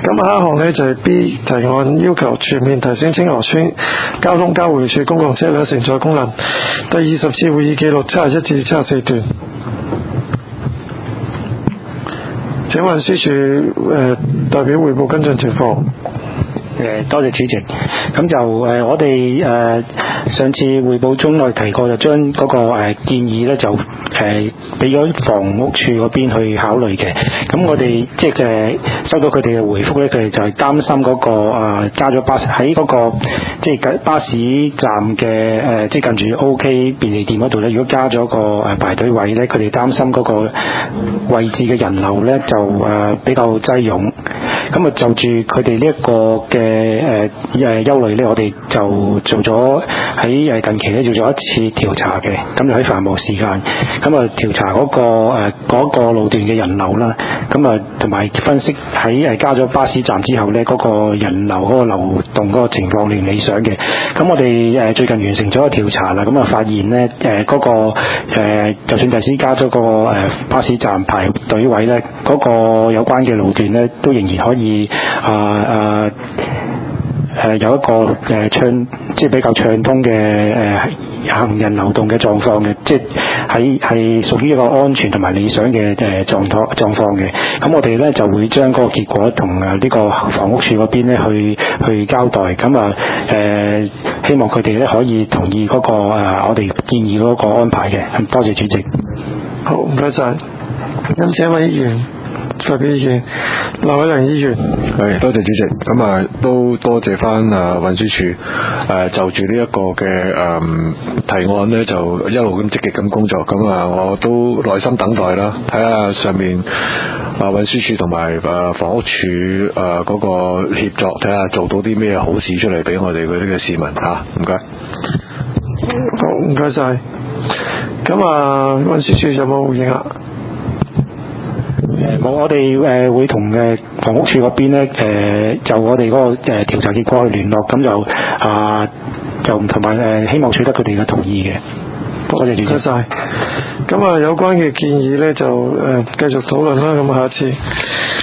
咁下一項呢，就係 B 提案，要求全面提升青河村交通交匯處公共車輛承載功能。第20次會議記錄71至74段。請運輸署代表匯報跟進情況。 多謝主席。咁就我哋上次匯報中我哋提過，就將嗰個建議咧就俾咗房屋署嗰邊去考慮嘅。咁我哋即係收到佢哋嘅回覆咧，佢哋就係擔心嗰個加咗巴士喺嗰個即係巴士站嘅即係近住 OK 便利店嗰度咧，如果加咗個排隊位咧，佢哋擔心嗰個位置嘅人流咧就比較擠擁。咁啊就住佢哋呢一個嘅憂慮咧，我哋就做咗喺近期咧做咗一次調查嘅，咁就喺繁忙時間，咁啊調查嗰個路段嘅人流啦，咁啊同埋分析喺加咗巴士站之後咧，嗰個人流嗰個流動嗰個情況理唔理想嘅。咁我哋最近完成咗個調查啦，咁啊發現咧嗰個就算第時加咗個巴士站排隊位咧，嗰個有關嘅路段咧都仍然可以有一個即係比較暢通嘅行人流動嘅狀況嘅，即係屬於一個安全同埋理想嘅狀況嘅。咁我哋咧就會將嗰個結果同呢個房屋署嗰邊咧去交代。咁希望佢哋咧可以同意嗰個我哋建議嗰個安排嘅。多謝主席。 好，唔該晒。咁請一位議員發表意見。劉偉良議員。 係，多謝主席。咁都多謝翻運輸署就住呢一個嘅提案呢，就一路咁積極咁工作。咁我都耐心等待啦，睇下上面運輸署同埋房屋署嗰個協作，睇下做到啲咩好事出嚟俾我哋嗰啲嘅市民嚇。唔該。 好，唔該晒。咁運輸署有冇回應啊？ 我哋會同房屋署嗰邊咧就我哋嗰個調查結果去聯絡，咁就同埋希望取得佢哋嘅同意嘅。多謝主席。 唔該晒。咁有關嘅建議咧就繼續討論啦。咁下一次。